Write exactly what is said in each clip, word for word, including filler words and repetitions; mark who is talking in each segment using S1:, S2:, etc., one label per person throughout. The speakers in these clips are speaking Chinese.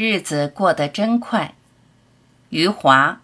S1: 日子过得真快。余华。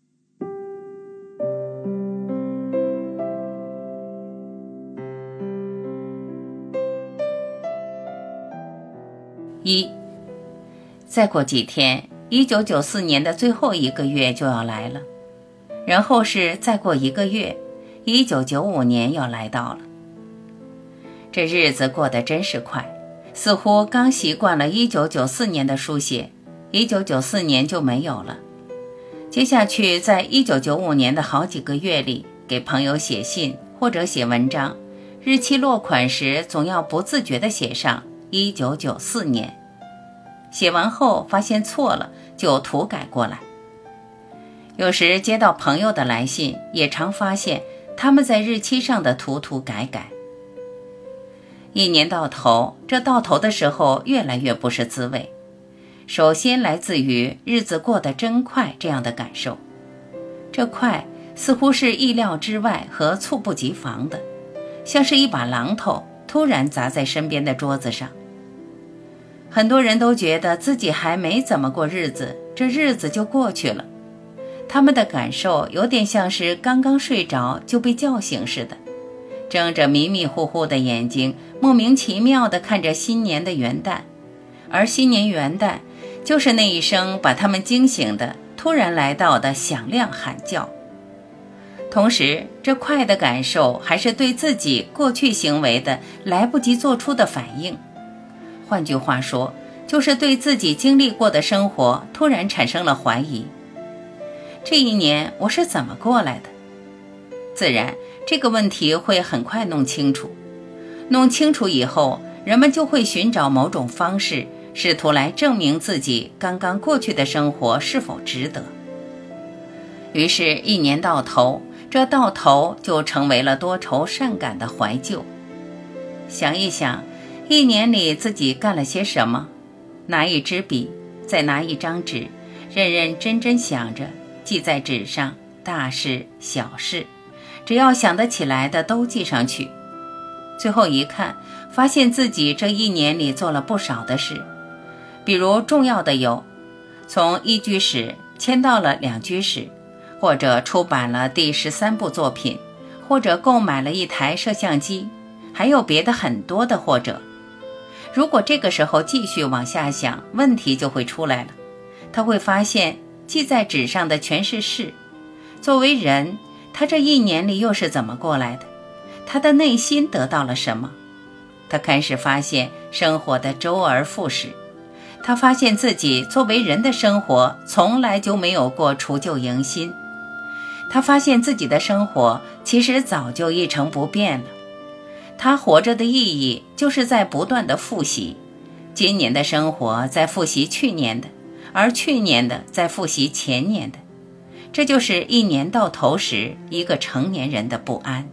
S1: 一，再过几天，一九九四年的最后一个月就要来了，然后是再过一个月，一九九五年要来到了。这日子过得真是快，似乎刚习惯了一九九四年的书写，一九九四年就没有了。接下去在一九九五年的好几个月里，给朋友写信或者写文章，日期落款时总要不自觉地写上一九九四年，写完后发现错了，就涂改过来。有时接到朋友的来信，也常发现他们在日期上的涂涂改改。一年到头，这到头的时候越来越不是滋味。首先来自于日子过得真快这样的感受，这快似乎是意料之外和猝不及防的，像是一把榔头突然砸在身边的桌子上。很多人都觉得自己还没怎么过日子，这日子就过去了。他们的感受有点像是刚刚睡着就被叫醒似的，睁着迷迷糊糊的眼睛，莫名其妙地看着新年的元旦，而新年元旦就是那一声把他们惊醒的突然来到的响亮喊叫。同时，这快的感受还是对自己过去行为的来不及做出的反应。换句话说，就是对自己经历过的生活突然产生了怀疑。这一年我是怎么过来的？自然，这个问题会很快弄清楚。弄清楚以后，人们就会寻找某种方式，试图来证明自己刚刚过去的生活是否值得。于是，一年到头，这到头就成为了多愁善感的怀旧。想一想，一年里自己干了些什么？拿一支笔，再拿一张纸，认认真真想着，记在纸上，大事小事，只要想得起来的都记上去。最后一看，发现自己这一年里做了不少的事，比如重要的有，从一居室迁到了两居室，或者出版了第十三部作品，或者购买了一台摄像机，还有别的很多的或者。如果这个时候继续往下想，问题就会出来了。他会发现记在纸上的全是事，作为人，他这一年里又是怎么过来的？他的内心得到了什么？他开始发现生活的周而复始。他发现自己作为人的生活从来就没有过除旧迎新。他发现自己的生活其实早就一成不变了。他活着的意义就是在不断的复习，今年的生活在复习去年的，而去年的在复习前年的。这就是一年到头时一个成年人的不安。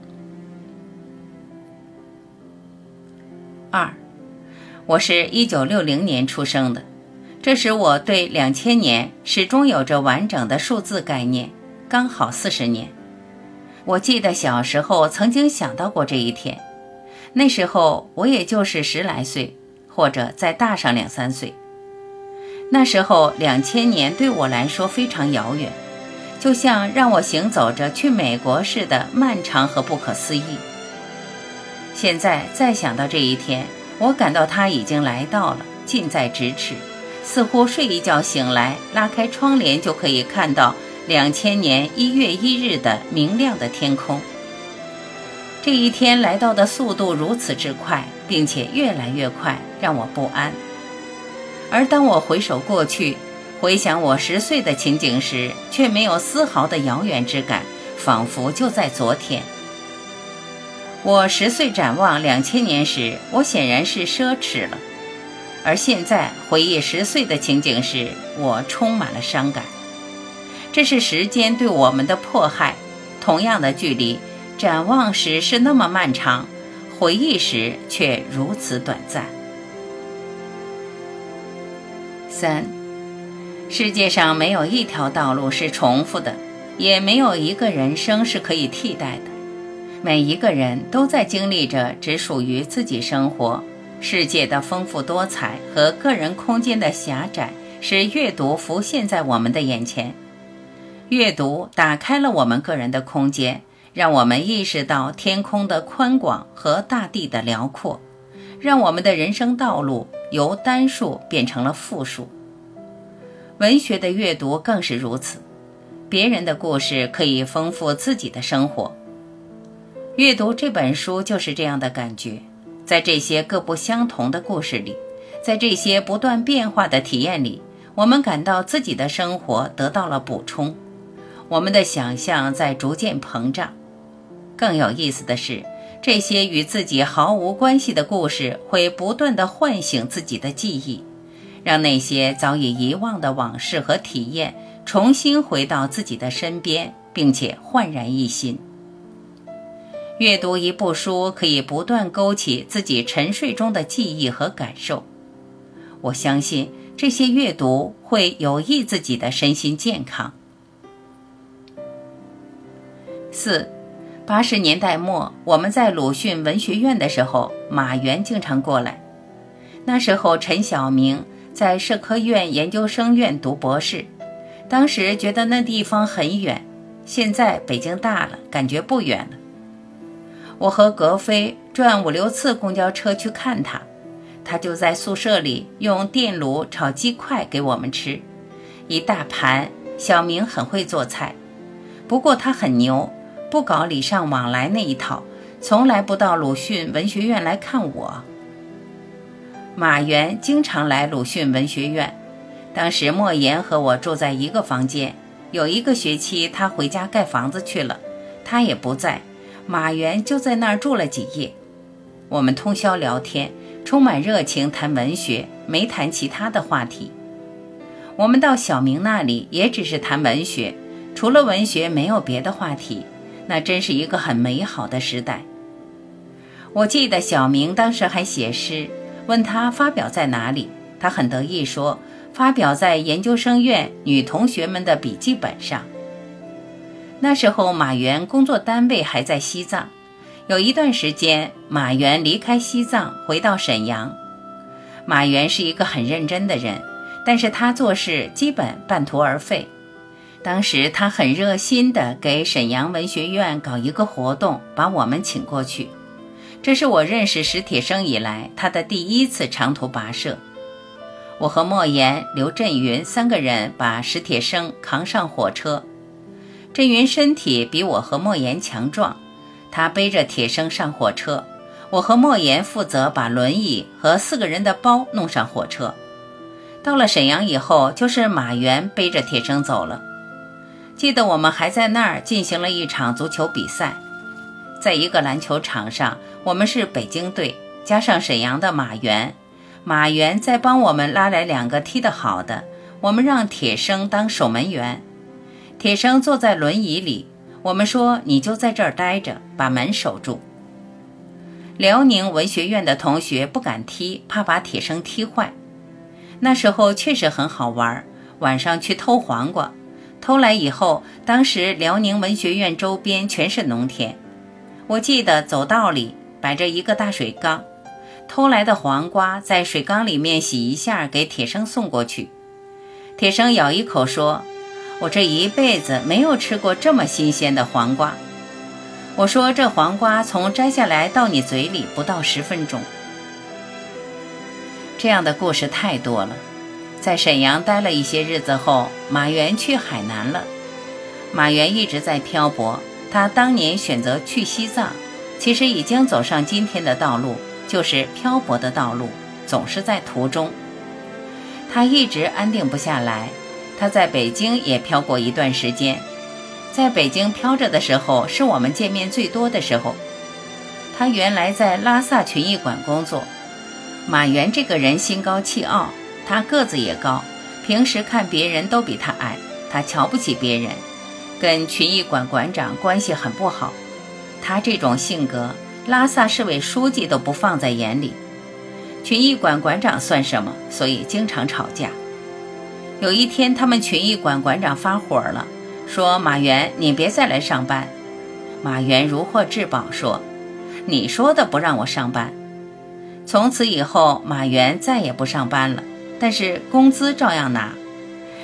S1: 二，我是一九六零年出生的，这时我对两千年始终有着完整的数字概念，刚好四十年。我记得小时候曾经想到过这一天，那时候我也就是十来岁，或者再大上两三岁。那时候两千年对我来说非常遥远，就像让我行走着去美国似的漫长和不可思议。现在再想到这一天，我感到它已经来到了，近在咫尺，似乎睡一觉醒来，拉开窗帘就可以看到两千年一月一日的明亮的天空。这一天来到的速度如此之快，并且越来越快，让我不安。而当我回首过去，回想我十岁的情景时，却没有丝毫的遥远之感，仿佛就在昨天。我十岁展望两千年时，我显然是奢侈了，而现在回忆十岁的情景时，我充满了伤感。这是时间对我们的迫害，同样的距离，展望时是那么漫长，回忆时却如此短暂。三，世界上没有一条道路是重复的，也没有一个人生是可以替代的。每一个人都在经历着只属于自己生活世界的丰富多彩和个人空间的狭窄使阅读浮现在我们的眼前。阅读打开了我们个人的空间，让我们意识到天空的宽广和大地的辽阔，让我们的人生道路由单数变成了复数。文学的阅读更是如此，别人的故事可以丰富自己的生活。阅读这本书就是这样的感觉，在这些各不相同的故事里，在这些不断变化的体验里，我们感到自己的生活得到了补充，我们的想象在逐渐膨胀。更有意思的是，这些与自己毫无关系的故事会不断地唤醒自己的记忆，让那些早已遗忘的往事和体验重新回到自己的身边，并且焕然一新。阅读一部书可以不断勾起自己沉睡中的记忆和感受，我相信这些阅读会有益自己的身心健康。四，八十年代末，我们在鲁迅文学院的时候，马原经常过来。那时候陈晓明在社科院研究生院读博士，当时觉得那地方很远，现在北京大了，感觉不远了。我和格飞转五六次公交车去看他，他就在宿舍里用电炉炒鸡块给我们吃，一大盘。小明很会做菜，不过他很牛，不搞礼尚往来那一套，从来不到鲁迅文学院来看我。马原经常来鲁迅文学院，当时莫言和我住在一个房间，有一个学期他回家盖房子去了，他也不在，马原就在那儿住了几夜。我们通宵聊天，充满热情谈文学，没谈其他的话题。我们到小明那里也只是谈文学，除了文学没有别的话题，那真是一个很美好的时代。我记得小明当时还写诗，问他发表在哪里，他很得意说发表在研究生院女同学们的笔记本上。那时候马原工作单位还在西藏，有一段时间马原离开西藏回到沈阳。马原是一个很认真的人，但是他做事基本半途而废。当时他很热心地给沈阳文学院搞一个活动，把我们请过去。这是我认识史铁生以来他的第一次长途跋涉。我和莫言、刘震云三个人把史铁生扛上火车。震云身体比我和莫言强壮，他背着铁生上火车，我和莫言负责把轮椅和四个人的包弄上火车。到了沈阳以后，就是马原背着铁生走了。记得我们还在那儿进行了一场足球比赛，在一个篮球场上，我们是北京队加上沈阳的马原，马原再帮我们拉来两个踢得好的，我们让铁生当守门员。铁生坐在轮椅里，我们说你就在这儿待着，把门守住。辽宁文学院的同学不敢踢，怕把铁生踢坏。那时候确实很好玩，晚上去偷黄瓜，偷来以后，当时辽宁文学院周边全是农田，我记得走道里摆着一个大水缸，偷来的黄瓜在水缸里面洗一下，给铁生送过去。铁生咬一口说，我这一辈子没有吃过这么新鲜的黄瓜。我说这黄瓜从摘下来到你嘴里不到十分钟。这样的故事太多了。在沈阳待了一些日子后，马原去海南了。马原一直在漂泊，他当年选择去西藏，其实已经走上今天的道路，就是漂泊的道路，总是在途中。他一直安定不下来，他在北京也漂过一段时间。在北京漂着的时候，是我们见面最多的时候。他原来在拉萨群艺馆工作。马原这个人心高气傲，他个子也高，平时看别人都比他矮，他瞧不起别人，跟群艺馆馆长关系很不好。他这种性格，拉萨市委书记都不放在眼里，群艺馆馆长算什么，所以经常吵架。有一天他们群艺馆馆长发火了，说马原你别再来上班。马原如获至宝说，你说的不让我上班。从此以后马原再也不上班了，但是工资照样拿。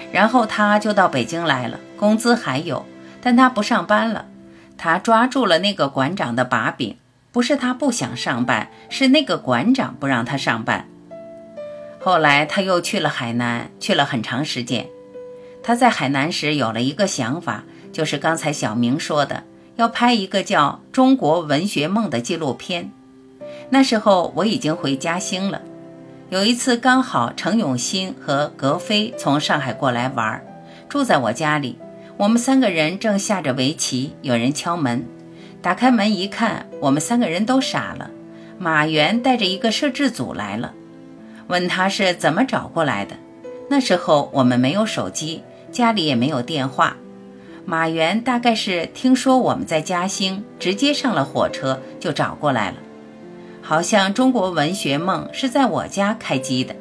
S1: 然后他就到北京来了，工资还有，但他不上班了。他抓住了那个馆长的把柄，不是他不想上班，是那个馆长不让他上班。后来他又去了海南，去了很长时间。他在海南时有了一个想法，就是刚才小明说的，要拍一个叫《中国文学梦》的纪录片。那时候我已经回嘉兴了。有一次刚好程永新和格飞从上海过来玩，住在我家里。我们三个人正下着围棋，有人敲门，打开门一看，我们三个人都傻了。马原带着一个摄制组来了，问他是怎么找过来的。那时候我们没有手机，家里也没有电话。马原大概是听说我们在嘉兴，直接上了火车就找过来了。好像中国文学梦是在我家开机的。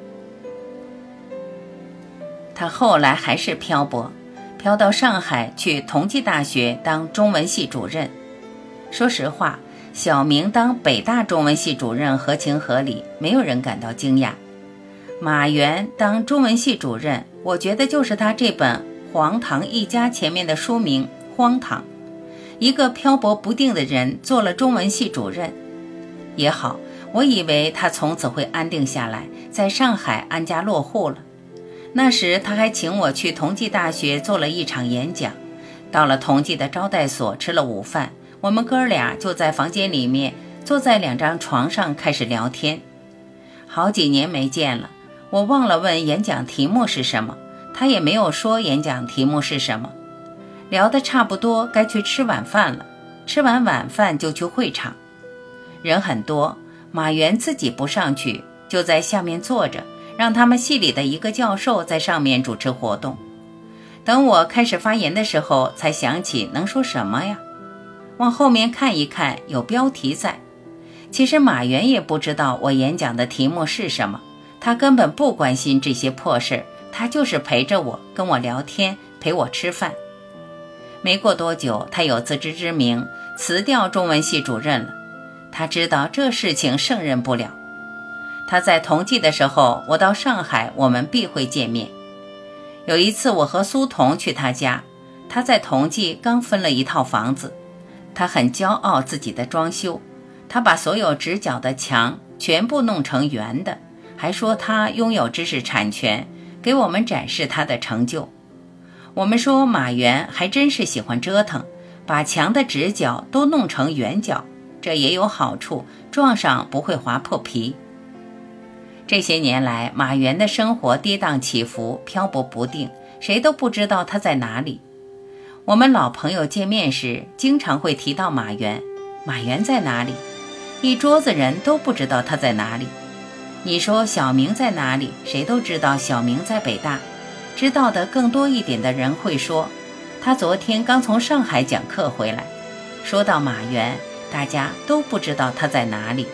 S1: 他后来还是漂泊，飘到上海去同济大学当中文系主任。说实话，小明当北大中文系主任合情合理，没有人感到惊讶。马原当中文系主任，我觉得就是他这本《黄唐一家》前面的书名荒唐。一个漂泊不定的人做了中文系主任也好，我以为他从此会安定下来，在上海安家落户了。那时他还请我去同济大学做了一场演讲，到了同济的招待所吃了午饭，我们哥俩就在房间里面坐在两张床上开始聊天。好几年没见了，我忘了问演讲题目是什么，他也没有说演讲题目是什么。聊得差不多该去吃晚饭了，吃完晚饭就去会场。人很多，马原自己不上去，就在下面坐着，让他们系里的一个教授在上面主持活动。等我开始发言的时候，才想起能说什么呀？往后面看一看，有标题在。其实马原也不知道我演讲的题目是什么，他根本不关心这些破事，他就是陪着我，跟我聊天，陪我吃饭。没过多久，他有自知之明，辞掉中文系主任了。他知道这事情胜任不了。他在同济的时候，我到上海，我们必会见面。有一次我和苏童去他家，他在同济刚分了一套房子，他很骄傲自己的装修，他把所有直角的墙全部弄成圆的，还说他拥有知识产权，给我们展示他的成就。我们说马原还真是喜欢折腾，把墙的直角都弄成圆角，这也有好处，撞上不会划破皮。这些年来，马原的生活跌宕起伏，漂泊不定，谁都不知道他在哪里。我们老朋友见面时，经常会提到马原，马原在哪里？一桌子人都不知道他在哪里。你说小明在哪里？谁都知道小明在北大。知道的更多一点的人会说，他昨天刚从上海讲课回来。说到马原，大家都不知道他在哪里。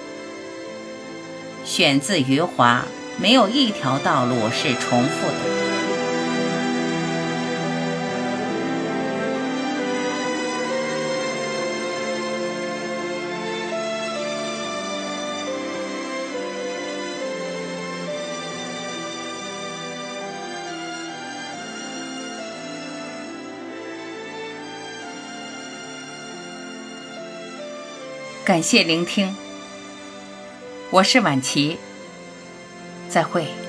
S1: 选自余华，没有一条道路是重复的。感谢聆听，我是婉琪，再会。